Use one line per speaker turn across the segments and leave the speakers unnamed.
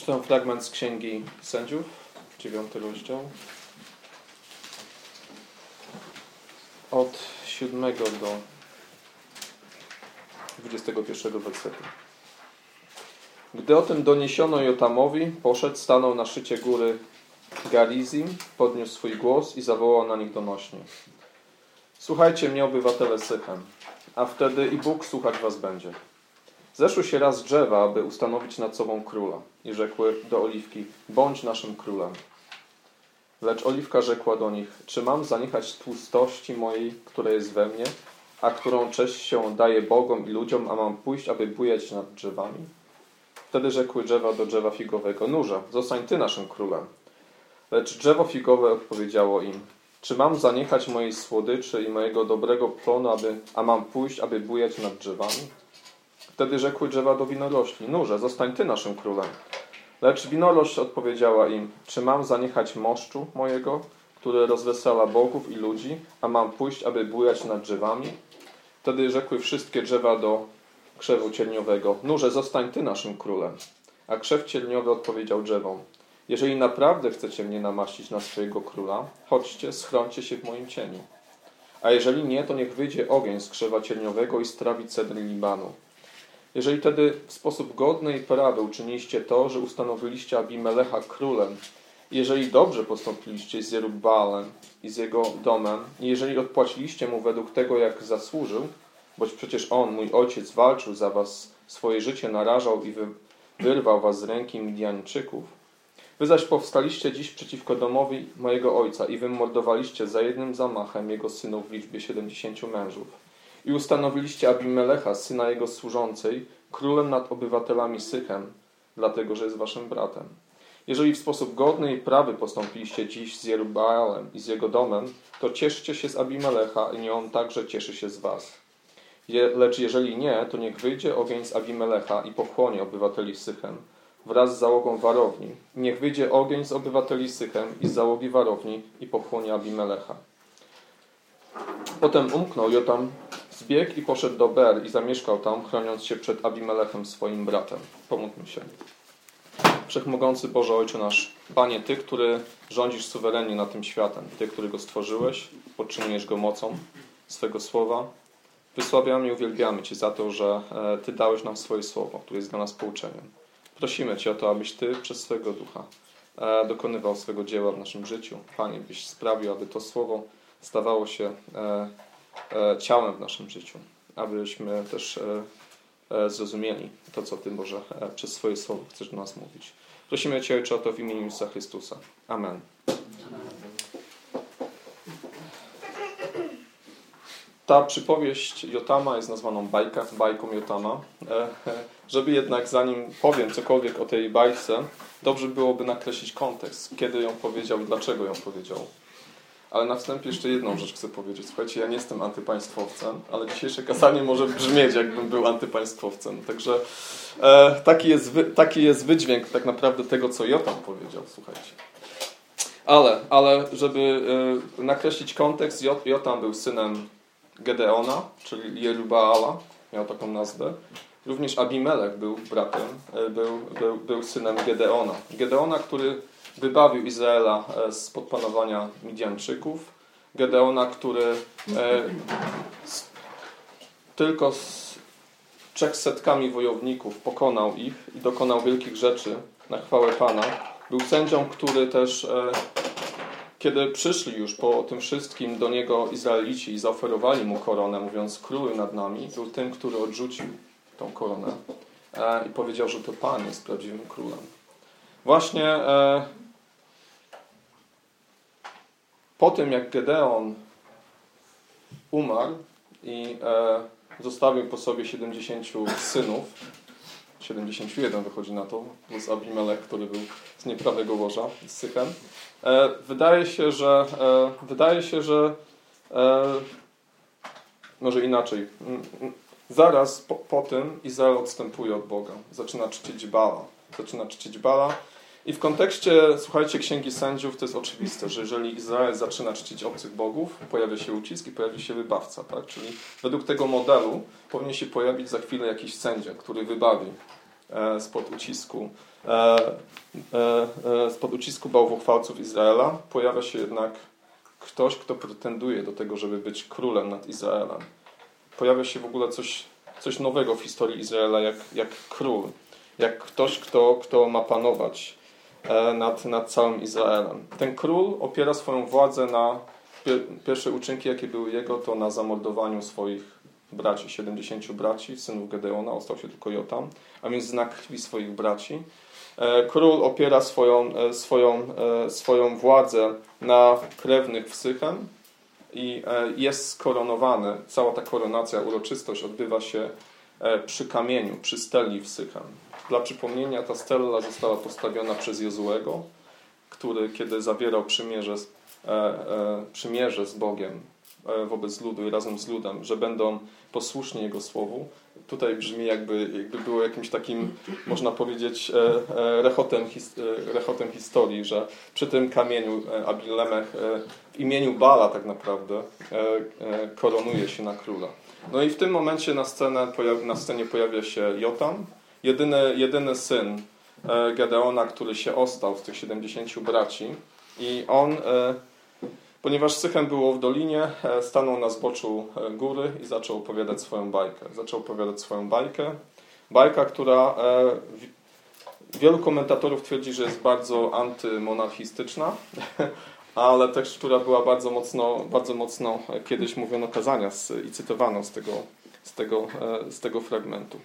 Przeczytam fragment z Księgi Sędziów, 9 rozdział. Od 7 do 21 wersetu. Gdy o tym doniesiono Jotamowi, poszedł, stanął na szczycie góry Garizim, podniósł swój głos i zawołał na nich donośnie. Słuchajcie mnie, obywatele Sychem, a wtedy i Bóg słuchać was będzie. Zeszły się raz drzewa, aby ustanowić nad sobą króla i rzekły do Oliwki, bądź naszym królem. Lecz Oliwka rzekła do nich, czy mam zaniechać tłustości mojej, która jest we mnie, a którą cześć się daje Bogom i ludziom, a mam pójść, aby bujać nad drzewami? Wtedy rzekły drzewa do drzewa figowego, nurze, zostań ty naszym królem. Lecz drzewo figowe odpowiedziało im, czy mam zaniechać mojej słodyczy i mojego dobrego plonu, a mam pójść, aby bujać nad drzewami? Wtedy rzekły drzewa do winorośli, nurze, zostań ty naszym królem. Lecz winorośl odpowiedziała im, czy mam zaniechać moszczu mojego, który rozwesela bogów i ludzi, a mam pójść, aby bujać nad drzewami? Wtedy rzekły wszystkie drzewa do krzewu cielniowego, nurze, zostań ty naszym królem. A krzew cielniowy odpowiedział drzewom, jeżeli naprawdę chcecie mnie namaścić na swojego króla, chodźcie, schrońcie się w moim cieniu. A jeżeli nie, to niech wyjdzie ogień z krzewa cielniowego i strawi cedry Libanu. Jeżeli tedy w sposób godny i prawy uczyniliście to, że ustanowiliście Abimelecha królem, i jeżeli dobrze postąpiliście z Jerub-Baalem i z jego domem, i jeżeli odpłaciliście mu według tego, jak zasłużył, boć przecież on, mój ojciec, walczył za was, swoje życie narażał i wyrwał was z ręki Midianczyków, wy zaś powstaliście dziś przeciwko domowi mojego ojca i wymordowaliście za jednym zamachem jego synów w liczbie 70 mężów. I ustanowiliście Abimelecha, syna jego służącej, królem nad obywatelami Sychem, dlatego, że jest waszym bratem. Jeżeli w sposób godny i prawy postąpiliście dziś z Jerub-Baalem i z jego domem, to cieszcie się z Abimelecha i nie on także cieszy się z was. Lecz jeżeli nie, to niech wyjdzie ogień z Abimelecha i pochłonie obywateli Sychem wraz z załogą warowni. Niech wyjdzie ogień z obywateli Sychem i z załogi warowni i pochłonie Abimelecha. Potem umknął Jotam, zbiegł i poszedł do Ber i zamieszkał tam, chroniąc się przed Abimelechem, swoim bratem. Pomódlmy się. Wszechmogący Boże Ojcze nasz, Panie, Ty, który rządzisz suwerennie nad tym światem, Ty, który go stworzyłeś, podtrzymujesz go mocą swego słowa, wysławiamy i uwielbiamy Cię za to, że Ty dałeś nam swoje słowo, które jest dla nas pouczeniem. Prosimy Cię o to, abyś Ty przez swego Ducha dokonywał swego dzieła w naszym życiu. Panie, byś sprawił, aby to słowo stawało się ciałem w naszym życiu, abyśmy też zrozumieli to, co Ty, Boże, przez swoje słowo chcesz do nas mówić. Prosimy Cię, Ojcze, o to w imieniu Jezusa Chrystusa. Amen. Ta przypowieść Jotama jest nazwaną bajką Jotama. Żeby jednak, zanim powiem cokolwiek o tej bajce, dobrze byłoby nakreślić kontekst, kiedy ją powiedział i dlaczego ją powiedział. Ale na wstępie jeszcze jedną rzecz chcę powiedzieć. Słuchajcie, ja nie jestem antypaństwowcem, ale dzisiejsze kazanie może brzmieć, jakbym był antypaństwowcem. Także taki jest wydźwięk tak naprawdę tego, co Jotam powiedział. Słuchajcie. Ale żeby nakreślić kontekst, Jotam był synem Gedeona, czyli Jerub-Baala, miał taką nazwę. Również Abimelech był bratem, był synem Gedeona, który wybawił Izraela spod panowania Midianczyków. Gedeona, który tylko z 300 wojowników pokonał ich i dokonał wielkich rzeczy na chwałę Pana. Był sędzią, który też, kiedy przyszli już po tym wszystkim do niego Izraelici i zaoferowali mu koronę, mówiąc, króluj nad nami, był tym, który odrzucił tą koronę i powiedział, że to Pan jest prawdziwym królem. Właśnie po tym, jak Gedeon umarł i zostawił po sobie 70 synów, 71 wychodzi na to, plus Abimelech, który był z nieprawego łoża, z Sychem, wydaje się, że może inaczej. Zaraz po tym Izrael odstępuje od Boga. Zaczyna czcić Baala. I w kontekście, słuchajcie, Księgi Sędziów to jest oczywiste, że jeżeli Izrael zaczyna czcić obcych bogów, pojawia się ucisk i pojawi się wybawca. Tak? Czyli według tego modelu powinien się pojawić za chwilę jakiś sędzia, który wybawi spod ucisku bałwochwalców Izraela pojawia się jednak ktoś, kto pretenduje do tego, żeby być królem nad Izraelem. Pojawia się w ogóle coś nowego w historii Izraela, jak król, jak ktoś, kto ma panować nad całym Izraelem. Ten król opiera swoją władzę na pierwsze uczynki, jakie były jego, to na zamordowaniu swoich braci, 70 braci, synów Gedeona, ostał się tylko Jotam, a więc znak krwi swoich braci. Król opiera swoją władzę na krewnych w Sychem i jest skoronowany. Cała ta koronacja, uroczystość odbywa się przy kamieniu, przy steli w Sychem. Dla przypomnienia, ta stella została postawiona przez Jozuego, który kiedy zawierał przymierze z Bogiem wobec ludu i razem z ludem, że będą posłuszni Jego słowu. Tutaj brzmi jakby było jakimś takim, można powiedzieć, rechotem historii, że przy tym kamieniu Abimelech w imieniu Baala tak naprawdę koronuje się na króla. No i w tym momencie na scenie pojawia się Jotam, jedyny syn Gedeona, który się ostał z tych 70 braci i on, ponieważ Sychem było w dolinie, stanął na zboczu góry i zaczął opowiadać swoją bajkę. Bajka, która wielu komentatorów twierdzi, że jest bardzo antymonarchistyczna, ale też, która była bardzo mocno kiedyś mówiono kazania i cytowano z tego fragmentu.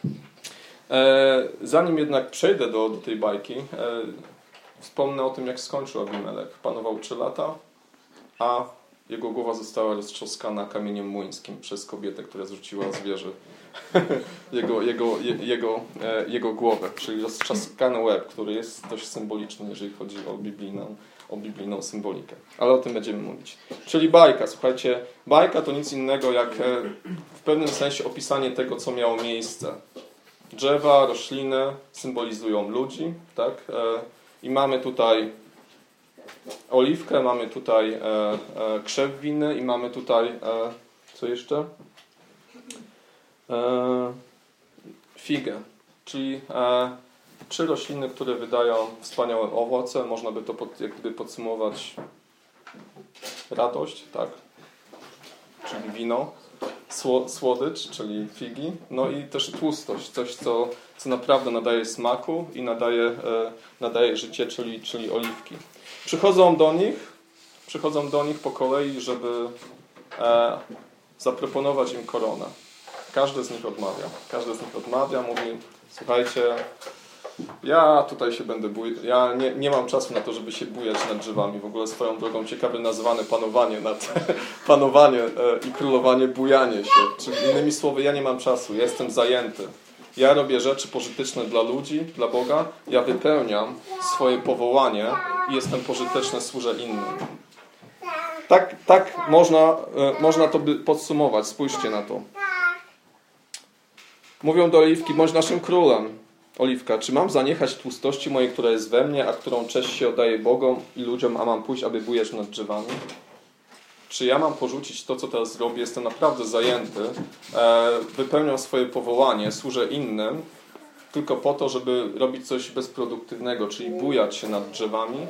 Zanim jednak przejdę do tej bajki, wspomnę o tym, jak skończył Abimelech. Panował 3 lata, a jego głowa została roztrzaskana kamieniem młyńskim przez kobietę, która zrzuciła z wieży jego głowę, czyli roztrzaskany łeb, który jest dość symboliczny, jeżeli chodzi o biblijną symbolikę. Ale o tym będziemy mówić. Czyli bajka, słuchajcie, bajka to nic innego jak w pewnym sensie opisanie tego, co miało miejsce. Drzewa, rośliny symbolizują ludzi, tak? I mamy tutaj oliwkę, mamy tutaj krzew winny i mamy tutaj, co jeszcze? Figę, czyli 3 rośliny, które wydają wspaniałe owoce. Można by to jak gdyby podsumować radość, tak? Czyli wino, słodycz, czyli figi, no i też tłustość, coś, co naprawdę nadaje smaku i nadaje życie, czyli oliwki. Przychodzą do nich po kolei, żeby zaproponować im koronę. Każdy z nich odmawia, mówi: słuchajcie, ja tutaj się będę bujać, ja nie mam czasu na to, żeby się bujać nad drzewami. W ogóle swoją drogą ciekawie nazwane panowanie i królowanie, bujanie się. Czyli innymi słowy, ja nie mam czasu, ja jestem zajęty. Ja robię rzeczy pożyteczne dla ludzi, dla Boga, ja wypełniam swoje powołanie i jestem pożyteczny, służę innym. Tak można to by podsumować, spójrzcie na to. Mówią do oliwki: bądź naszym królem. Oliwka: czy mam zaniechać tłustości mojej, która jest we mnie, a którą cześć się oddaje Bogom i ludziom, a mam pójść, aby bujać nad drzewami? Czy ja mam porzucić to, co teraz zrobię? Jestem naprawdę zajęty, wypełniam swoje powołanie, służę innym, tylko po to, żeby robić coś bezproduktywnego, czyli bujać się nad drzewami.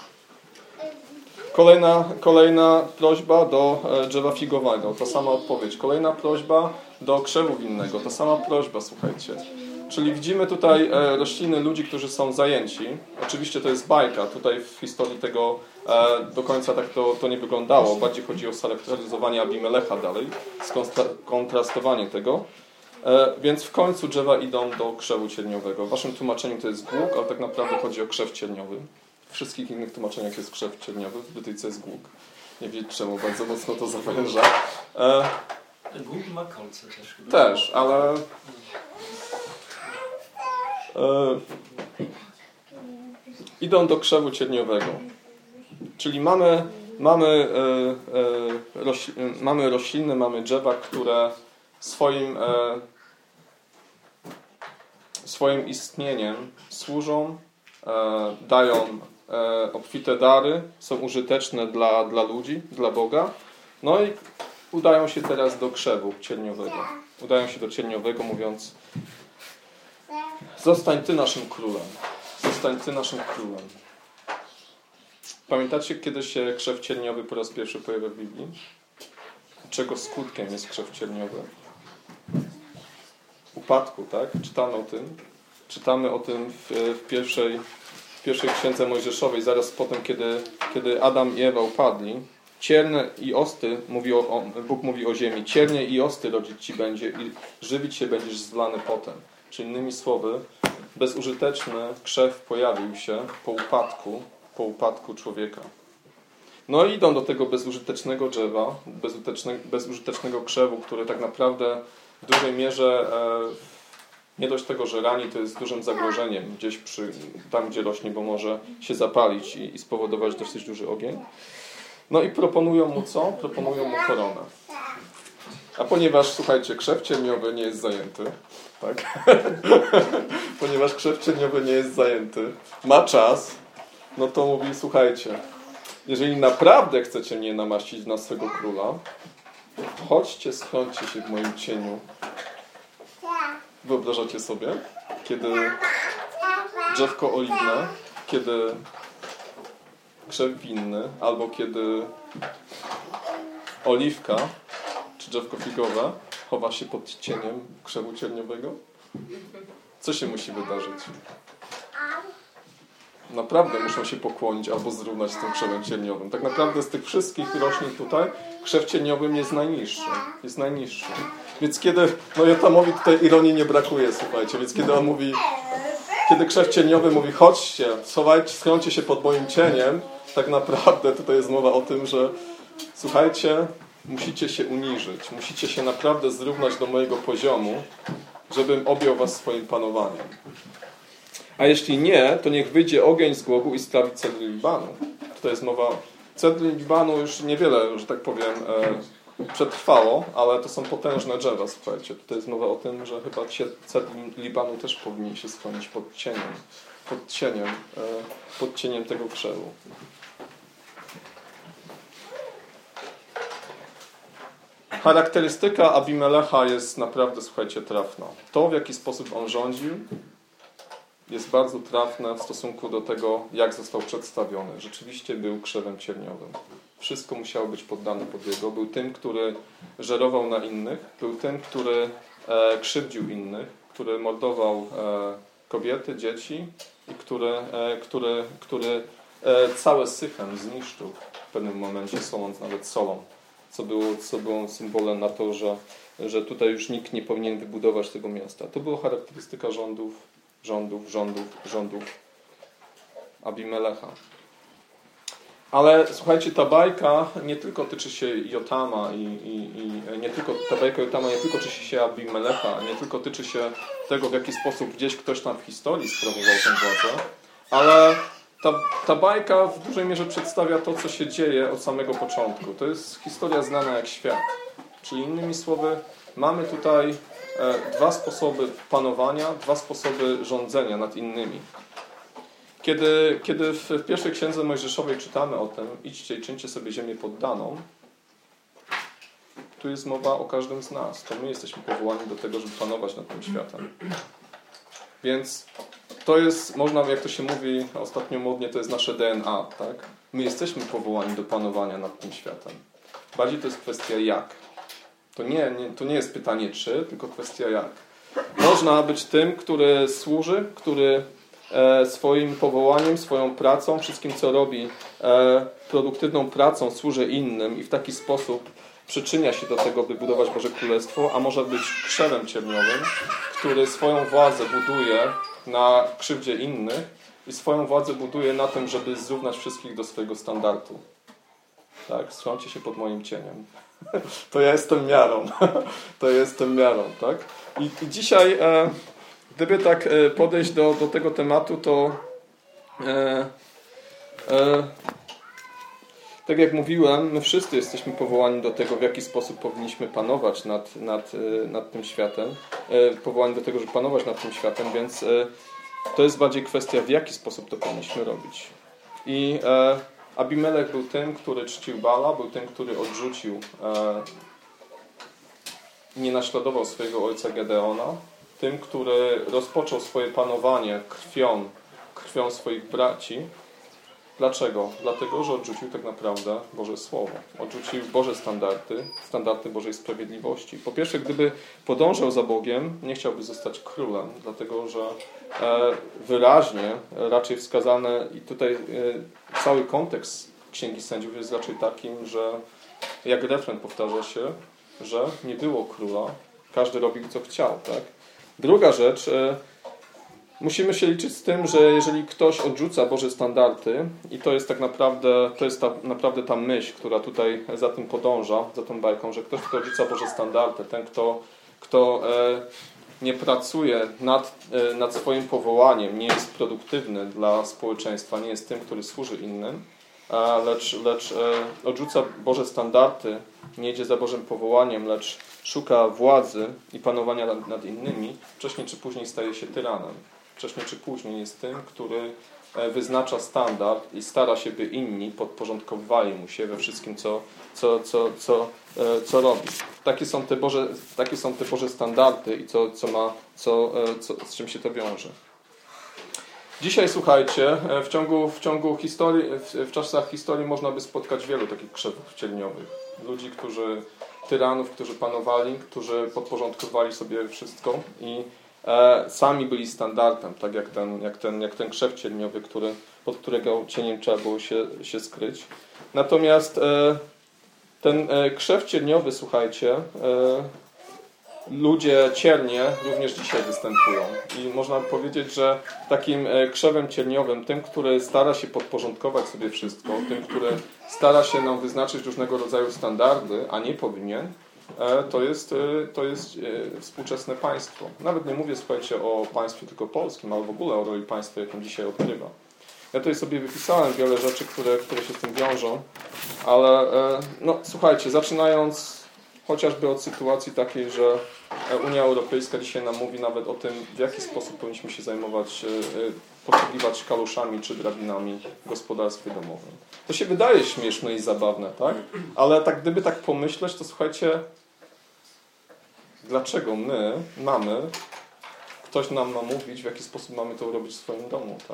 Kolejna prośba do drzewa figowego, ta sama odpowiedź. Kolejna prośba do krzewu winnego, ta sama prośba, słuchajcie. Czyli widzimy tutaj rośliny ludzi, którzy są zajęci. Oczywiście to jest bajka. Tutaj w historii tego do końca tak to nie wyglądało. Bardziej chodzi o charakteryzowanie Abimelecha dalej, skontrastowanie tego. Więc w końcu drzewa idą do krzewu cierniowego. W waszym tłumaczeniu to jest głuk, ale tak naprawdę chodzi o krzew cierniowy. W wszystkich innych tłumaczeniach jest krzew cierniowy, w Bytyjce jest głuk. Nie wiem czemu, bardzo mocno to zawęża.
Głuk ma kolce też.
Też, ale... idą do krzewu cierniowego. Czyli mamy rośliny, mamy drzewa, które swoim istnieniem służą, dają obfite dary, są użyteczne dla ludzi, dla Boga. No i udają się teraz do krzewu cierniowego. Udają się do cierniowego, mówiąc: Zostań Ty naszym królem. Zostań Ty naszym królem. Pamiętacie, kiedy się krzew cierniowy po raz pierwszy pojawia w Biblii? Czego skutkiem jest krzew cierniowy? Upadku, tak? Czytamy o tym. Czytamy o tym w pierwszej księdze Mojżeszowej, zaraz po tym, kiedy Adam i Ewa upadli. Cierne i osty, Bóg mówi o ziemi, ciernie i osty rodzić ci będzie i żywić się będziesz zlany potem. Czyli innymi słowy, bezużyteczny krzew pojawił się po upadku człowieka. No i idą do tego bezużytecznego drzewa, bezużytecznego krzewu, który tak naprawdę w dużej mierze nie dość tego, że rani, to jest dużym zagrożeniem gdzieś tam, gdzie rośnie, bo może się zapalić i spowodować dosyć duży ogień. No i proponują mu co? Proponują mu koronę. A ponieważ, słuchajcie, krzew cierniowy nie jest zajęty, tak? Ponieważ krzew cierniowy nie jest zajęty, ma czas, no to mówi, słuchajcie, jeżeli naprawdę chcecie mnie namaścić na swego króla, chodźcie, schrońcie się w moim cieniu. Wyobrażacie sobie, kiedy drzewko oliwne, kiedy krzew winny, albo kiedy oliwka, czy drzewko figowe chowa się pod cieniem krzewu cierniowego? Co się musi wydarzyć? Naprawdę muszą się pokłonić albo zrównać z tym krzewem cierniowym. Tak naprawdę z tych wszystkich roślin tutaj krzew cierniowy jest najniższy. Jest najniższy. Więc kiedy, no Jotamowi tutaj ironii nie brakuje, słuchajcie, więc kiedy on mówi, kiedy krzew cierniowy mówi, chodźcie, schrońcie się pod moim cieniem, tak naprawdę tutaj jest mowa o tym, że słuchajcie, musicie się uniżyć, musicie się naprawdę zrównać do mojego poziomu, żebym objął was swoim panowaniem. A jeśli nie, to niech wyjdzie ogień z głowu i sprawi cedry Libanu. Tutaj jest mowa, cedry Libanu już niewiele, że tak powiem, przetrwało, ale to są potężne drzewa, słuchajcie. Tutaj jest mowa o tym, że chyba cedry Libanu też powinni się schronić pod cieniem tego krzewu. Charakterystyka Abimelecha jest naprawdę, słuchajcie, trafna. To, w jaki sposób on rządził, jest bardzo trafne w stosunku do tego, jak został przedstawiony. Rzeczywiście był krzewem cierniowym. Wszystko musiało być poddane pod jego. Był tym, który żerował na innych. Był tym, który krzywdził innych, który mordował kobiety, dzieci i który całe Sychem zniszczył w pewnym momencie, soląc nawet solą. Co było symbolem na to, że tutaj już nikt nie powinien wybudować tego miasta. To była charakterystyka rządów Abimelecha. Ale słuchajcie, ta bajka nie tylko tyczy się Jotama nie tylko tyczy się Abimelecha, nie tylko tyczy się tego, w jaki sposób gdzieś ktoś tam w historii sprawował tę władzę, ale ta bajka w dużej mierze przedstawia to, co się dzieje od samego początku. To jest historia znana jak świat. Czyli innymi słowy, mamy tutaj dwa sposoby rządzenia nad innymi. Kiedy w pierwszej księdze Mojżeszowej czytamy o tym, idźcie i czyńcie sobie ziemię poddaną, tu jest mowa o każdym z nas. To my jesteśmy powołani do tego, żeby panować nad tym światem. Więc to jest, można, jak to się mówi ostatnio modnie, to jest nasze DNA, tak? My jesteśmy powołani do panowania nad tym światem. Bardziej to jest kwestia jak. To nie jest pytanie czy, tylko kwestia jak. Można być tym, który służy, który swoim powołaniem, swoją pracą, wszystkim co robi, produktywną pracą służy innym i w taki sposób przyczynia się do tego, by budować Boże Królestwo, a może być krzewem cierniowym, który swoją władzę buduje na krzywdzie innych i swoją władzę buduje na tym, żeby zrównać wszystkich do swojego standardu. Tak? Schrońcie się pod moim cieniem. To ja jestem miarą. To ja jestem miarą, tak? I dzisiaj, gdyby tak podejść do tego tematu, to tak jak mówiłem, my wszyscy jesteśmy powołani do tego, w jaki sposób powinniśmy panować nad tym światem. Powołani do tego, żeby panować nad tym światem, więc to jest bardziej kwestia, w jaki sposób to powinniśmy robić. I Abimelech był tym, który czcił Bala, był tym, który odrzucił, nie naśladował swojego ojca Gedeona, tym, który rozpoczął swoje panowanie krwią swoich braci. Dlaczego? Dlatego, że odrzucił tak naprawdę Boże Słowo. Odrzucił Boże standardy Bożej sprawiedliwości. Po pierwsze, gdyby podążał za Bogiem, nie chciałby zostać królem, dlatego że wyraźnie raczej wskazane i tutaj cały kontekst Księgi Sędziów jest raczej takim, że jak refren powtarza się, że nie było króla, każdy robił co chciał. Tak? Druga rzecz, musimy się liczyć z tym, że jeżeli ktoś odrzuca Boże standardy i to jest tak naprawdę ta myśl, która tutaj za tym podąża, za tą bajką, że ktoś, kto odrzuca Boże standardy, ten, kto nie pracuje nad swoim powołaniem, nie jest produktywny dla społeczeństwa, nie jest tym, który służy innym, lecz odrzuca Boże standardy, nie idzie za Bożym powołaniem, lecz szuka władzy i panowania nad innymi, wcześniej czy później staje się tyranem. Wcześniej czy później jest tym, który wyznacza standard i stara się, by inni podporządkowywali mu się we wszystkim, co robi. Takie są te Boże standardy i z czym się to wiąże. Dzisiaj, słuchajcie, w ciągu historii, w czasach historii można by spotkać wielu takich krzewów cielniowych. Ludzi, tyranów, którzy panowali, którzy podporządkowali sobie wszystko i sami byli standardem, tak jak ten krzew cielniowy, pod którego cieniem trzeba było się skryć. Natomiast ten krzew cielniowy, słuchajcie, ludzie ciernie również dzisiaj występują. I można powiedzieć, że takim krzewem cielniowym, tym, który stara się podporządkować sobie wszystko, tym, który stara się nam wyznaczyć różnego rodzaju standardy, a nie powinien, to jest współczesne państwo. Nawet nie mówię, słuchajcie, o państwie tylko polskim, ale w ogóle o roli państwa, jaką dzisiaj odgrywa. Ja tutaj sobie wypisałem wiele rzeczy, które się z tym wiążą, ale słuchajcie, zaczynając chociażby od sytuacji takiej, że Unia Europejska dzisiaj nam mówi nawet o tym, w jaki sposób powinniśmy się zajmować, posługiwać kaluszami czy drabinami w gospodarstwie domowym. To się wydaje śmieszne i zabawne, tak? Ale gdyby tak pomyśleć, to słuchajcie, dlaczego ktoś nam ma mówić, w jaki sposób mamy to robić w swoim domu, tak?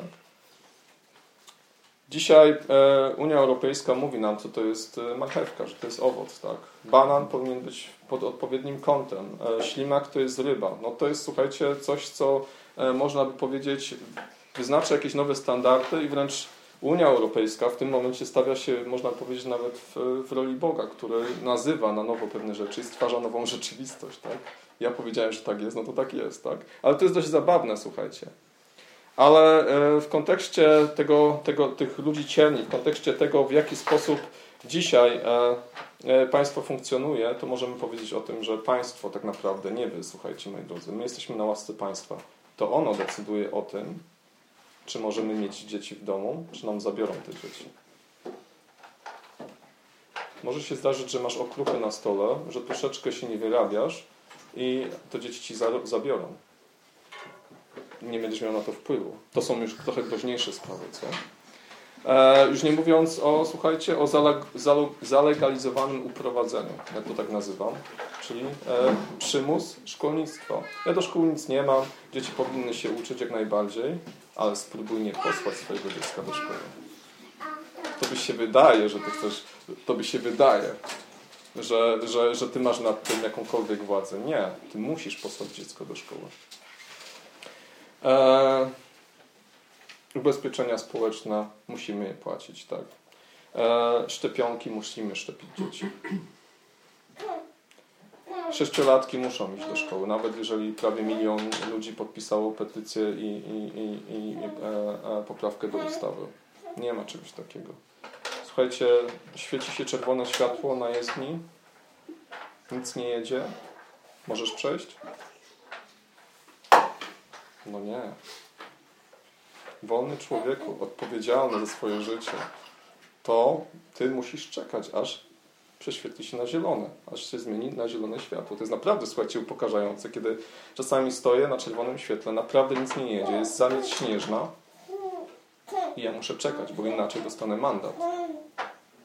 Dzisiaj Unia Europejska mówi nam, co to jest marchewka, że to jest owoc, tak? Banan powinien być pod odpowiednim kątem, ślimak to jest ryba. No to jest, słuchajcie, coś, co można by powiedzieć, wyznacza jakieś nowe standardy i wręcz Unia Europejska w tym momencie stawia się, można powiedzieć, nawet w roli Boga, który nazywa na nowo pewne rzeczy i stwarza nową rzeczywistość, tak? Ja powiedziałem, że tak jest, no to tak jest, tak? Ale to jest dość zabawne, słuchajcie. Ale w kontekście tych ludzi cierni, w kontekście tego, w jaki sposób dzisiaj państwo funkcjonuje, to możemy powiedzieć o tym, że państwo tak naprawdę nie wy, słuchajcie, moi drodzy. My jesteśmy na łasce państwa. To ono decyduje o tym, czy możemy mieć dzieci w domu, czy nam zabiorą te dzieci. Może się zdarzyć, że masz okruchy na stole, że troszeczkę się nie wyrabiasz i to dzieci ci zabiorą. Nie będziesz miał na to wpływu. To są już trochę groźniejsze sprawy, co? Już nie mówiąc słuchajcie, o zalegalizowanym uprowadzeniu, ja to tak nazywam, czyli przymus szkolnictwa. Ja do szkół nic nie mam, dzieci powinny się uczyć jak najbardziej, ale spróbuj nie posłać swojego dziecka do szkoły. To się wydaje, że ty masz nad tym jakąkolwiek władzę. Nie, ty musisz posłać dziecko do szkoły. Ubezpieczenia społeczne musimy je płacić, tak. Szczepionki musimy szczepić dzieci. 6-latki muszą iść do szkoły, nawet jeżeli prawie 1 milion ludzi podpisało petycję i poprawkę do ustawy. Nie ma czegoś takiego. Słuchajcie, świeci się czerwone światło na jezdni, nic nie jedzie, możesz przejść? No nie. Wolny człowieku, odpowiedzialny za swoje życie, to ty musisz czekać, aż prześwietli się na zielone, aż się zmieni na zielone światło. To jest naprawdę, słuchajcie, upokarzające, kiedy czasami stoję na czerwonym świetle, naprawdę nic nie jedzie, jest zamieć śnieżna i ja muszę czekać, bo inaczej dostanę mandat.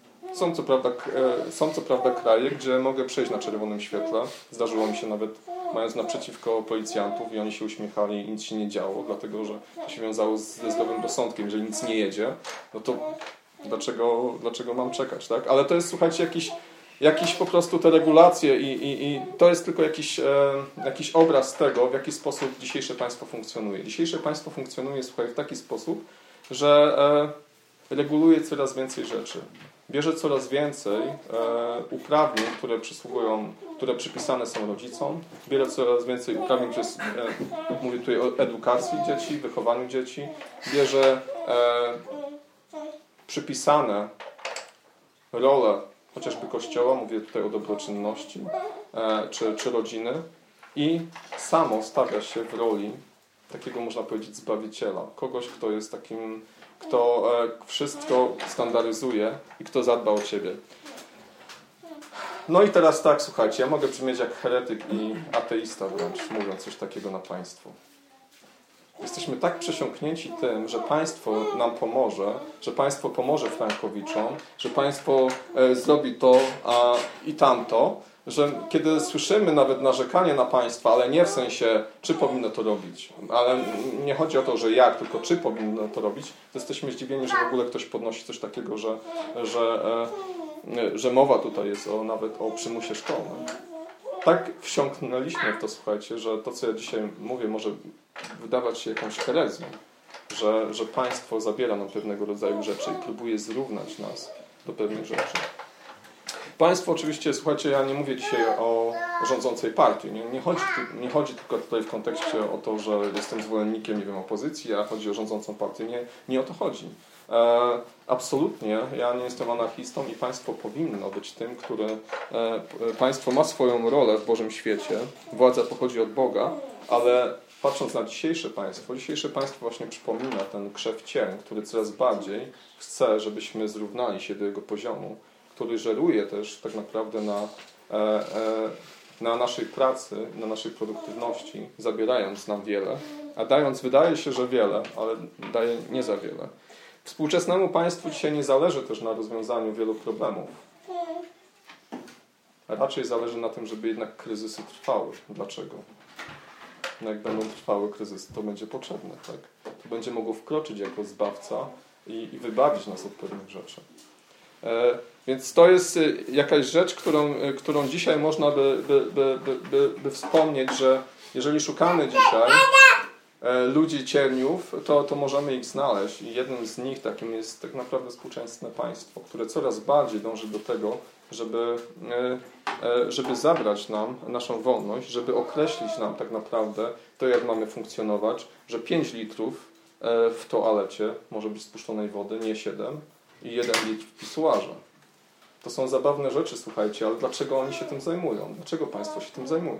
Są co prawda kraje, gdzie mogę przejść na czerwonym świetle. Zdarzyło mi się nawet mając naprzeciwko policjantów i oni się uśmiechali i nic się nie działo, dlatego że to się wiązało ze zdrowym rozsądkiem. Jeżeli nic nie jedzie, no to dlaczego mam czekać, tak? Ale to jest, słuchajcie, jakiś po prostu te regulacje i to jest tylko jakiś obraz tego, w jaki sposób dzisiejsze państwo funkcjonuje. Dzisiejsze państwo funkcjonuje, słuchaj, w taki sposób, że reguluje coraz więcej rzeczy. Bierze coraz więcej uprawnień, które przysługują, które przypisane są rodzicom. Bierze coraz więcej uprawnień, mówię tutaj o edukacji dzieci, wychowaniu dzieci. Bierze przypisane role chociażby Kościoła, mówię tutaj o dobroczynności, czy rodziny i samo stawia się w roli takiego, można powiedzieć, zbawiciela. Kogoś, kto jest takim, kto wszystko standaryzuje i kto zadba o ciebie. No i teraz tak, słuchajcie, ja mogę brzmieć jak heretyk i ateista wręcz, mówiąc coś takiego na państwo. Jesteśmy tak przesiąknięci tym, że państwo nam pomoże, że państwo pomoże frankowiczom, że państwo zrobi to i tamto, że kiedy słyszymy nawet narzekanie na państwa, ale nie w sensie, czy powinno to robić, ale nie chodzi o to, że jak, tylko czy powinno to robić, to jesteśmy zdziwieni, że w ogóle ktoś podnosi coś takiego, że mowa tutaj jest nawet o przymusie szkolnym. Tak wsiąknęliśmy w to, słuchajcie, że to, co ja dzisiaj mówię, może wydawać się jakąś herezją, że państwo zabiera nam pewnego rodzaju rzeczy i próbuje zrównać nas do pewnych rzeczy. Państwo oczywiście, słuchajcie, ja nie mówię dzisiaj o rządzącej partii. Nie chodzi tylko tutaj w kontekście o to, że jestem zwolennikiem, nie wiem, opozycji, a chodzi o rządzącą partię. Nie o to chodzi. Absolutnie, ja nie jestem anarchistą i państwo powinno być tym, które państwo ma swoją rolę w Bożym świecie. Władza pochodzi od Boga, ale patrząc na dzisiejsze państwo właśnie przypomina ten krzew cień, który coraz bardziej chce, żebyśmy zrównali się do jego poziomu, który żeruje też tak naprawdę na naszej pracy, na naszej produktywności, zabierając nam wiele, a dając wydaje się, że wiele, ale daje nie za wiele. Współczesnemu państwu dzisiaj nie zależy też na rozwiązaniu wielu problemów. A raczej zależy na tym, żeby jednak kryzysy trwały. Dlaczego? No jak będą trwały kryzysy, to będzie potrzebne, tak? To będzie mogło wkroczyć jako zbawca i wybawić nas od pewnych rzeczy. Więc to jest jakaś rzecz, którą dzisiaj można by wspomnieć, że jeżeli szukamy dzisiaj ludzi cierniów, to możemy ich znaleźć. I jednym z nich takim jest tak naprawdę współczesne państwo, które coraz bardziej dąży do tego, żeby zabrać nam naszą wolność, żeby określić nam tak naprawdę to, jak mamy funkcjonować, że 5 litrów w toalecie może być spuszczonej wody, nie 7 i 1 litr w pisuarze. To są zabawne rzeczy, słuchajcie, ale dlaczego oni się tym zajmują? Dlaczego państwo się tym zajmuje?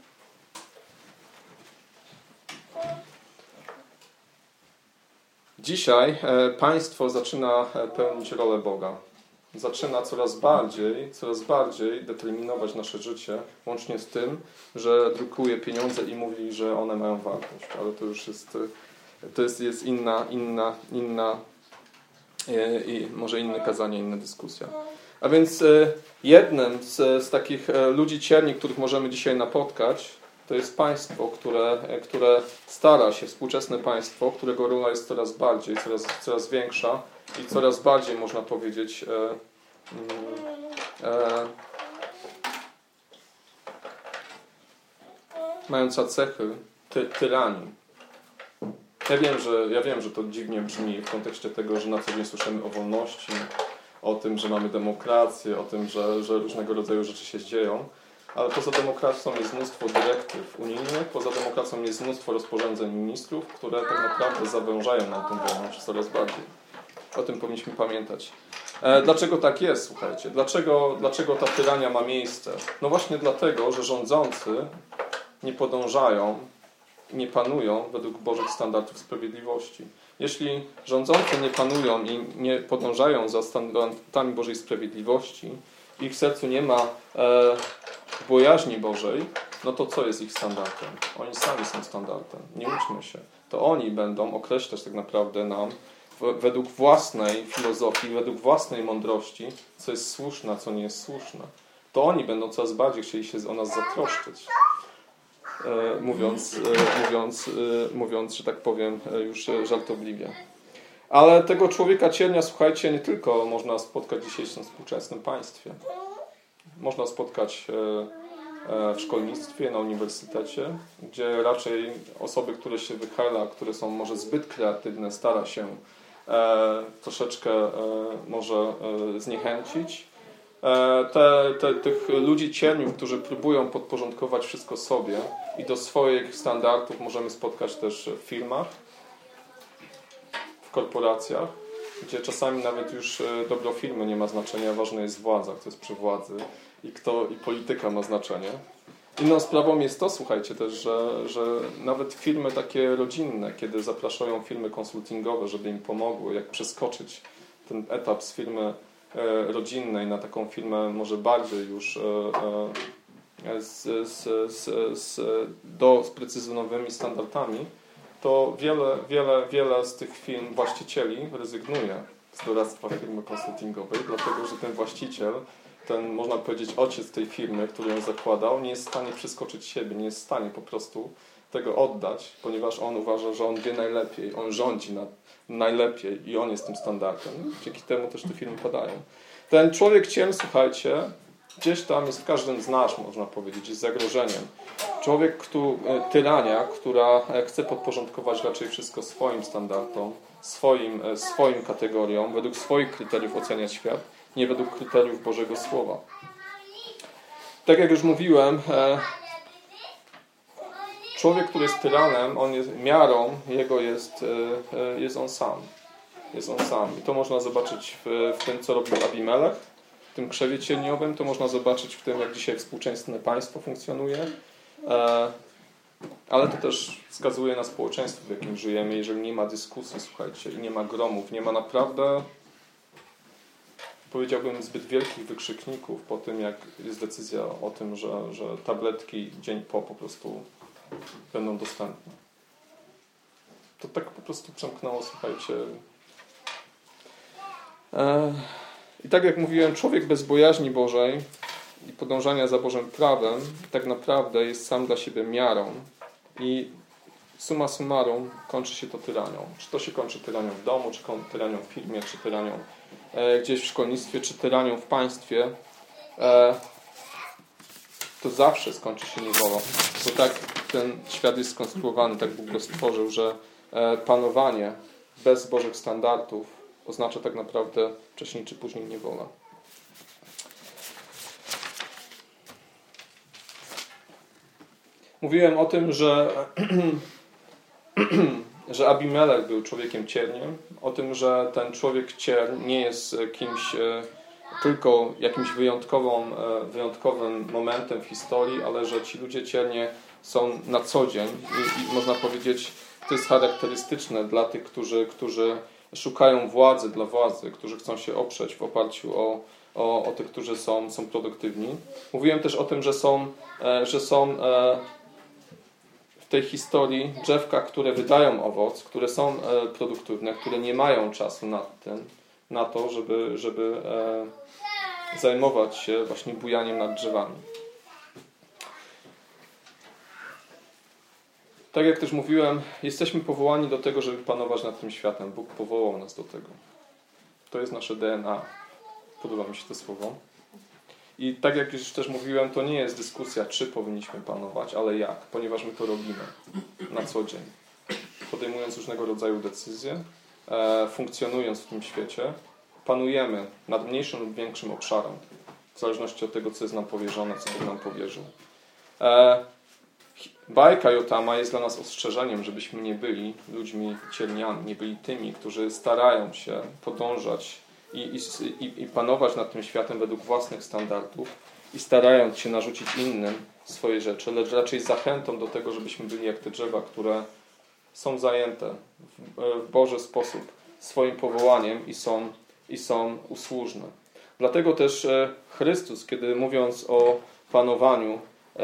Dzisiaj państwo zaczyna pełnić rolę Boga. Zaczyna coraz bardziej determinować nasze życie, łącznie z tym, że drukuje pieniądze i mówi, że one mają wartość. Ale to już jest inna i może inne kazanie, inna dyskusja. A więc jednym z takich ludzi cierni, których możemy dzisiaj napotkać, to jest państwo, które stara się, współczesne państwo, którego rola jest coraz większa i coraz bardziej, można powiedzieć, mająca cechy tyranii. Ja wiem, że to dziwnie brzmi w kontekście tego, że na co dzień słyszymy o wolności, o tym, że mamy demokrację, o tym, że różnego rodzaju rzeczy się dzieją, ale poza demokracją jest mnóstwo dyrektyw unijnych, poza demokracją jest mnóstwo rozporządzeń ministrów, które tak naprawdę zawężają nam tę wolność coraz bardziej. O tym powinniśmy pamiętać. Dlaczego tak jest, słuchajcie? Dlaczego ta tyrania ma miejsce? No właśnie dlatego, że rządzący nie podążają, nie panują według Bożych standardów sprawiedliwości. Jeśli rządzący nie panują i nie podążają za standardami Bożej sprawiedliwości, w ich sercu nie ma bojaźni Bożej, no to co jest ich standardem? Oni sami są standardem. Nie łudźmy się. To oni będą określać tak naprawdę nam według własnej filozofii, według własnej mądrości, co jest słuszne, a co nie jest słuszne. To oni będą coraz bardziej chcieli się o nas zatroszczyć. mówiąc, że tak powiem, już żartobliwie. Ale tego człowieka ciernia, słuchajcie, nie tylko można spotkać w dzisiejszym współczesnym państwie. Można spotkać w szkolnictwie, na uniwersytecie, gdzie raczej osoby, które się wychyla, które są może zbyt kreatywne, stara się troszeczkę może zniechęcić. Tych ludzi cierniów, którzy próbują podporządkować wszystko sobie i do swoich standardów możemy spotkać też w firmach, w korporacjach, gdzie czasami nawet już dobro firmy nie ma znaczenia, ważna jest władza, kto jest przy władzy i polityka ma znaczenie. Inną sprawą jest to, słuchajcie, też, że nawet firmy takie rodzinne, kiedy zapraszają firmy konsultingowe, żeby im pomogły, jak przeskoczyć ten etap z firmy rodzinnej na taką firmę może bardziej już z sprecyzowanymi standardami, to wiele z tych firm właścicieli rezygnuje z doradztwa firmy konsultingowej, dlatego że ten właściciel, ten można powiedzieć ojciec tej firmy, który ją zakładał, nie jest w stanie przeskoczyć siebie, nie jest w stanie po prostu tego oddać, ponieważ on uważa, że on wie najlepiej, on rządzi najlepiej i on jest tym standardem. Dzięki temu też te firmy padają. Ten człowiek cień, słuchajcie, gdzieś tam jest w każdym z nas, można powiedzieć, jest zagrożeniem. Człowiek, tyrania, która chce podporządkować raczej wszystko swoim standardom, swoim kategoriom, według swoich kryteriów oceniać świat, nie według kryteriów Bożego Słowa. Tak jak już mówiłem, człowiek, który jest tyranem, on jest miarą, jego jest on sam. Jest on sam. I to można zobaczyć w tym, co robił Abimelech, w tym krzewie cieniowym, to można zobaczyć w tym, jak dzisiaj współczesne państwo funkcjonuje, ale to też wskazuje na społeczeństwo, w jakim żyjemy. Jeżeli nie ma dyskusji, słuchajcie, i nie ma gromów, nie ma naprawdę, powiedziałbym, zbyt wielkich wykrzykników po tym, jak jest decyzja o tym, że tabletki dzień po prostu będą dostępne. To tak po prostu przemknęło, słuchajcie. I tak jak mówiłem, człowiek bez bojaźni Bożej i podążania za Bożym prawem tak naprawdę jest sam dla siebie miarą i summa summarum kończy się to tyranią. Czy to się kończy tyranią w domu, czy tyranią w firmie, czy tyranią gdzieś w szkolnictwie, czy tyranią w państwie, to zawsze skończy się niewolą. Bo tak ten świat jest skonstruowany, tak Bóg go stworzył, że panowanie bez Bożych standardów oznacza tak naprawdę wcześniej czy później niewolę. Mówiłem o tym, że Abimelech był człowiekiem cierniem, o tym, że ten człowiek cierń nie jest kimś tylko jakimś wyjątkowym momentem w historii, ale że ci ludzie ciernie są na co dzień i można powiedzieć, to jest charakterystyczne dla tych, którzy szukają władzy dla władzy, którzy chcą się oprzeć w oparciu o tych, którzy są produktywni. Mówiłem też o tym, że są w tej historii drzewka, które wydają owoc, które są produktywne, które nie mają czasu na to, żeby zajmować się właśnie bujaniem nad drzewami. Tak jak też mówiłem, jesteśmy powołani do tego, żeby panować nad tym światem. Bóg powołał nas do tego. To jest nasze DNA. Podoba mi się to słowo. I tak jak już też mówiłem, to nie jest dyskusja, czy powinniśmy panować, ale jak, ponieważ my to robimy na co dzień. Podejmując różnego rodzaju decyzje, funkcjonując w tym świecie, panujemy nad mniejszym lub większym obszarem, w zależności od tego, co jest nam powierzone, co Bóg nam powierzył. Bajka Jotama jest dla nas ostrzeżeniem, żebyśmy nie byli ludźmi cierniami, nie byli tymi, którzy starają się podążać i panować nad tym światem według własnych standardów i starając się narzucić innym swoje rzeczy, lecz raczej zachętą do tego, żebyśmy byli jak te drzewa, które są zajęte w Boży sposób swoim powołaniem i są usłużne. Dlatego też Chrystus, kiedy mówiąc o panowaniu,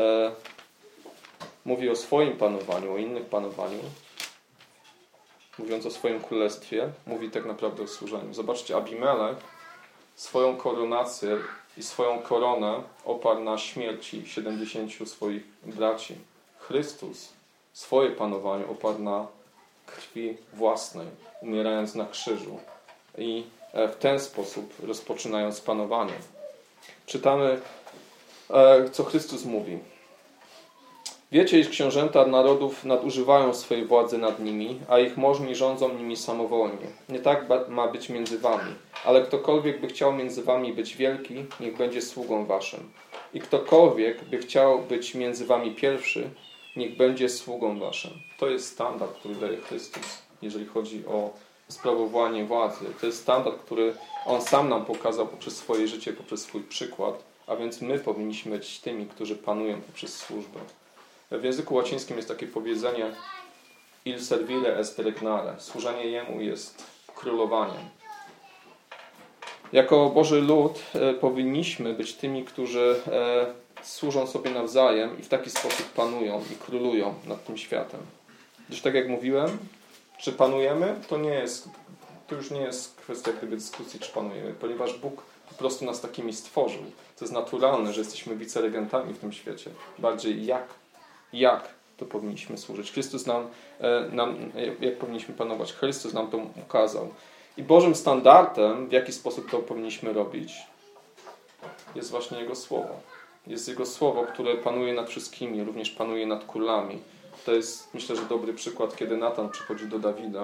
mówi o swoim panowaniu, o innych panowaniu, mówiąc o swoim królestwie, mówi tak naprawdę o służeniu. Zobaczcie, Abimelech swoją koronację i swoją koronę oparł na śmierci 70 swoich braci, Chrystus swoje panowanie oparł na krwi własnej, umierając na krzyżu i w ten sposób rozpoczynając panowanie. Czytamy, co Chrystus mówi. Wiecie, iż książęta narodów nadużywają swojej władzy nad nimi, a ich możni rządzą nimi samowolnie. Nie tak ma być między wami, ale ktokolwiek by chciał między wami być wielki, niech będzie sługą waszym. I ktokolwiek by chciał być między wami pierwszy, niech będzie sługą waszym. To jest standard, który daje Chrystus, jeżeli chodzi o sprawowanie władzy. To jest standard, który On sam nam pokazał poprzez swoje życie, poprzez swój przykład, a więc my powinniśmy być tymi, którzy panują poprzez służbę. W języku łacińskim jest takie powiedzenie il servire est regnare. Służenie Jemu jest królowaniem. Jako Boży lud powinniśmy być tymi, którzy służą sobie nawzajem i w taki sposób panują i królują nad tym światem. Gdyż tak jak mówiłem, czy panujemy, to już nie jest kwestia gdyby dyskusji, czy panujemy, ponieważ Bóg po prostu nas takimi stworzył. To jest naturalne, że jesteśmy wiceregentami w tym świecie. Bardziej jak to powinniśmy służyć. Chrystus nam, jak powinniśmy panować. Chrystus nam to ukazał. I Bożym standardem, w jaki sposób to powinniśmy robić, jest właśnie Jego Słowo. Jest Jego Słowo, które panuje nad wszystkimi, również panuje nad królami. To jest, myślę, że dobry przykład, kiedy Natan przychodzi do Dawida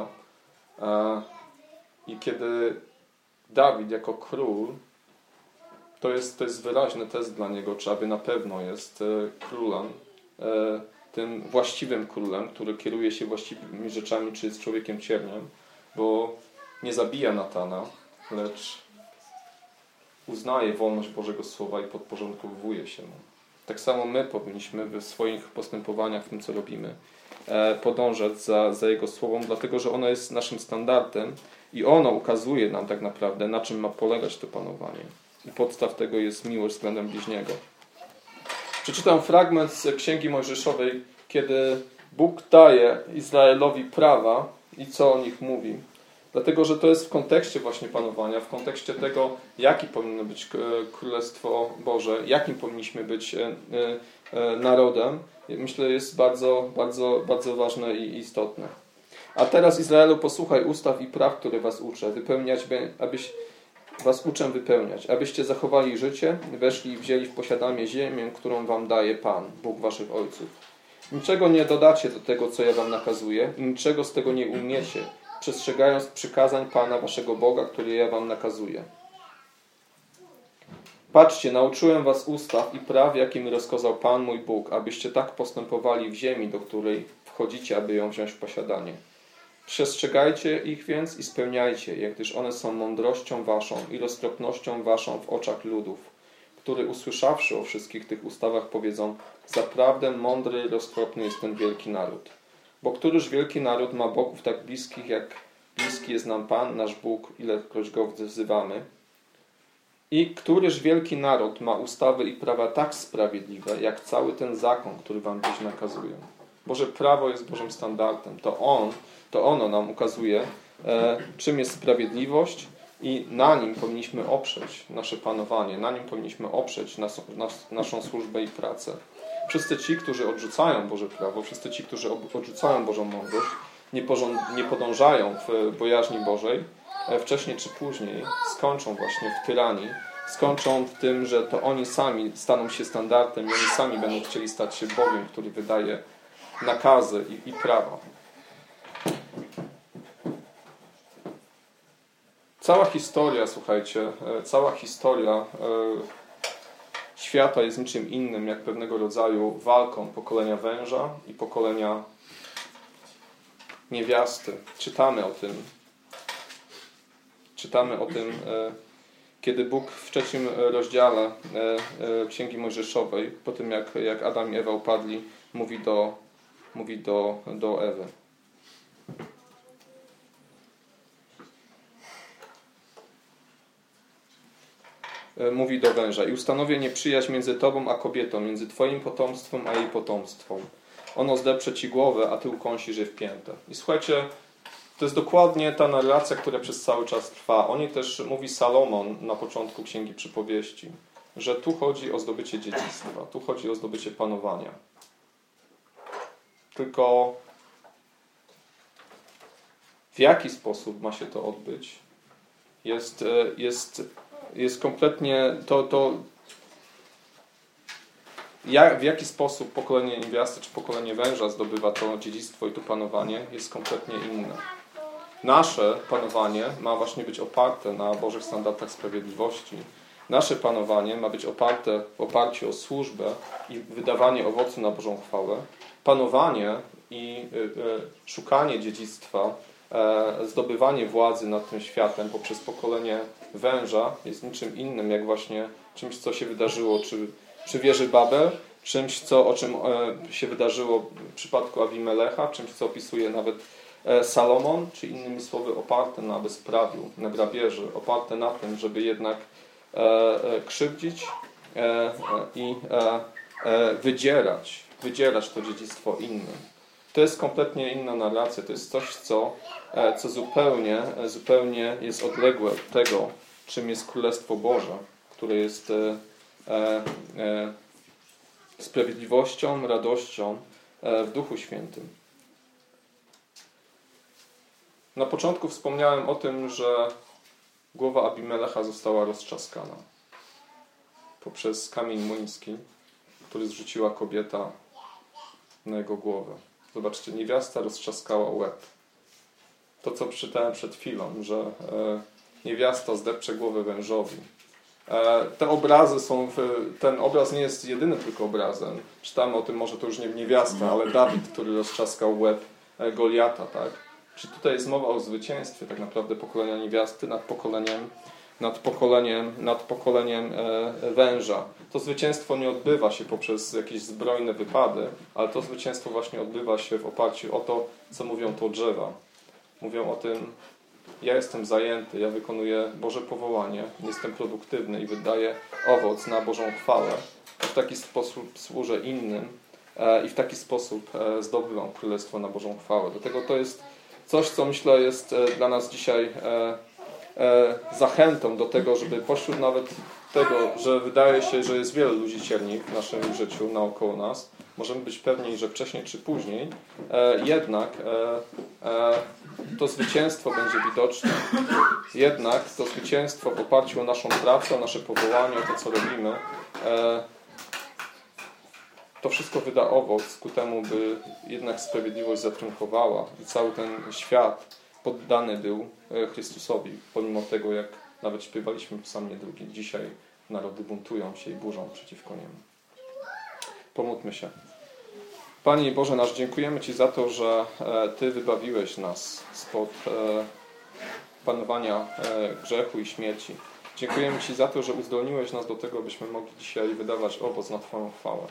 i kiedy Dawid jako król, to jest wyraźny test dla niego, czy aby na pewno jest królem, tym właściwym królem, który kieruje się właściwymi rzeczami, czy jest człowiekiem cierniem, bo nie zabija Natana, lecz uznaje wolność Bożego Słowa i podporządkowuje się mu. Tak samo my powinniśmy w swoich postępowaniach, w tym co robimy, podążać za Jego Słowem, dlatego że ono jest naszym standardem i ono ukazuje nam tak naprawdę, na czym ma polegać to panowanie. I podstaw tego jest miłość względem bliźniego. Przeczytam fragment z Księgi Mojżeszowej, kiedy Bóg daje Izraelowi prawa i co o nich mówi. Dlatego, że to jest w kontekście właśnie panowania, w kontekście tego, jaki powinno być Królestwo Boże, jakim powinniśmy być narodem, myślę, jest bardzo, bardzo, bardzo ważne i istotne. A teraz, Izraelu, posłuchaj ustaw i praw, które was uczę, abyście zachowali życie, weszli i wzięli w posiadanie ziemię, którą wam daje Pan, Bóg waszych ojców. Niczego nie dodacie do tego, co ja wam nakazuję, i niczego z tego nie umiecie, przestrzegając przykazań Pana waszego Boga, które ja wam nakazuję. Patrzcie, nauczyłem was ustaw i praw, jakie mi rozkazał Pan mój Bóg, abyście tak postępowali w ziemi, do której wchodzicie, aby ją wziąć w posiadanie. Przestrzegajcie ich więc i spełniajcie je, gdyż one są mądrością waszą i roztropnością waszą w oczach ludów, które usłyszawszy o wszystkich tych ustawach powiedzą: zaprawdę mądry i roztropny jest ten wielki naród. Bo któryż wielki naród ma bogów tak bliskich, jak bliski jest nam Pan, nasz Bóg, ilekroć go wzywamy? I któryż wielki naród ma ustawy i prawa tak sprawiedliwe, jak cały ten zakon, który wam dziś nakazuję? Boże prawo jest Bożym standardem. To ono nam ukazuje, czym jest sprawiedliwość i na nim powinniśmy oprzeć nasze panowanie, na nim powinniśmy oprzeć naszą służbę i pracę. Wszyscy ci, którzy odrzucają Boże prawo, wszyscy ci, którzy odrzucają Bożą mądrość, nie podążają w bojaźni Bożej, wcześniej czy później skończą właśnie w tyranii, skończą w tym, że to oni sami staną się standardem i oni sami będą chcieli stać się Bogiem, który wydaje nakazy i prawa. Cała historia, słuchajcie, cała historia świata jest niczym innym jak pewnego rodzaju walką pokolenia węża i pokolenia niewiasty. Czytamy o tym, kiedy Bóg w 3 rozdziale Księgi Mojżeszowej, po tym jak Adam i Ewa upadli, mówi do Ewy. Mówi do węża: i ustanowię nieprzyjaźń między tobą a kobietą, między twoim potomstwem a jej potomstwem. Ono zdepcze ci głowę, a ty ukąsisz je w piętę. I słuchajcie, to jest dokładnie ta narracja, która przez cały czas trwa. O niej też mówi Salomon na początku Księgi Przypowieści, że tu chodzi o zdobycie dziedzictwa, tu chodzi o zdobycie panowania. Tylko w jaki sposób ma się to odbyć, jest kompletnie w jaki sposób pokolenie niewiasty czy pokolenie węża zdobywa to dziedzictwo i to panowanie, jest kompletnie inne. Nasze panowanie ma właśnie być oparte na Bożych standardach sprawiedliwości. Nasze panowanie ma być oparte w oparciu o służbę i wydawanie owocu na Bożą chwałę. Panowanie i szukanie dziedzictwa, zdobywanie władzy nad tym światem poprzez pokolenie węża jest niczym innym, jak właśnie czymś, co się wydarzyło przy wieży Babel, czymś, o czym się wydarzyło w przypadku Abimelecha, czymś, co opisuje nawet Salomon, czy innymi słowy oparte na bezprawiu, na grabieży, oparte na tym, żeby jednak krzywdzić i wydzierać to dziedzictwo innym. To jest kompletnie inna narracja, to jest coś, co zupełnie jest odległe od tego, czym jest Królestwo Boże, które jest sprawiedliwością, radością w Duchu Świętym. Na początku wspomniałem o tym, że głowa Abimelecha została roztrzaskana poprzez kamień młyński, który zrzuciła kobieta na jego głowę. Zobaczcie, niewiasta roztrzaskała łeb. To, co przeczytałem przed chwilą, że niewiasta zdepcze głowę wężowi. Te obrazy ten obraz nie jest jedynym tylko obrazem. Czytamy o tym, może to już nie niewiasta, ale Dawid, który roztrzaskał łeb Goliata, tak? Czy tutaj jest mowa o zwycięstwie tak naprawdę pokolenia niewiasty nad pokoleniem węża. To zwycięstwo nie odbywa się poprzez jakieś zbrojne wypady, ale to zwycięstwo właśnie odbywa się w oparciu o to, co mówią to drzewa. Mówią o tym, ja jestem zajęty, ja wykonuję Boże powołanie, jestem produktywny i wydaję owoc na Bożą chwałę. W taki sposób służę innym i w taki sposób zdobywam Królestwo na Bożą chwałę. Dlatego to jest coś, co myślę jest dla nas dzisiaj zachętą do tego, żeby pośród nawet tego, że wydaje się, że jest wiele ludzi cierni w naszym życiu naokoło nas, możemy być pewni, że wcześniej czy później jednak to zwycięstwo będzie widoczne. Jednak to zwycięstwo w oparciu o naszą pracę, o nasze powołanie, o to, co robimy, to wszystko wyda owoc ku temu, by jednak sprawiedliwość zatriumfowała i cały ten świat poddany był Chrystusowi, pomimo tego, jak nawet śpiewaliśmy w psalmie 2. Dzisiaj narody buntują się i burzą przeciwko niemu. Pomódlmy się. Panie Boże nasz, dziękujemy Ci za to, że Ty wybawiłeś nas spod panowania grzechu i śmierci. Dziękujemy Ci za to, że uzdolniłeś nas do tego, byśmy mogli dzisiaj wydawać owoc na Twoją chwałę.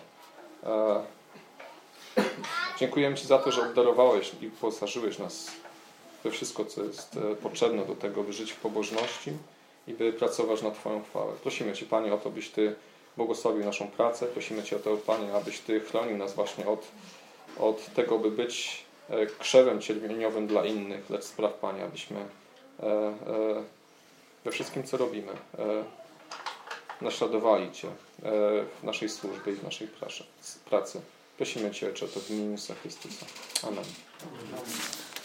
Dziękujemy Ci za to, że obdarowałeś i wyposażyłeś nas we wszystko, co jest potrzebne do tego, by żyć w pobożności i by pracować na Twoją chwałę. Prosimy Cię, Panie, o to, byś Ty błogosławił naszą pracę. Prosimy Cię o to, Panie, abyś Ty chronił nas właśnie od tego, by być krzewem cierpieniowym dla innych, lecz spraw, Panie, abyśmy we wszystkim, co robimy, naśladowali Cię w naszej służbie i w naszej pracy. Prosimy Cię, Ojcze, to w imieniu Jezusa Chrystusa. Amen.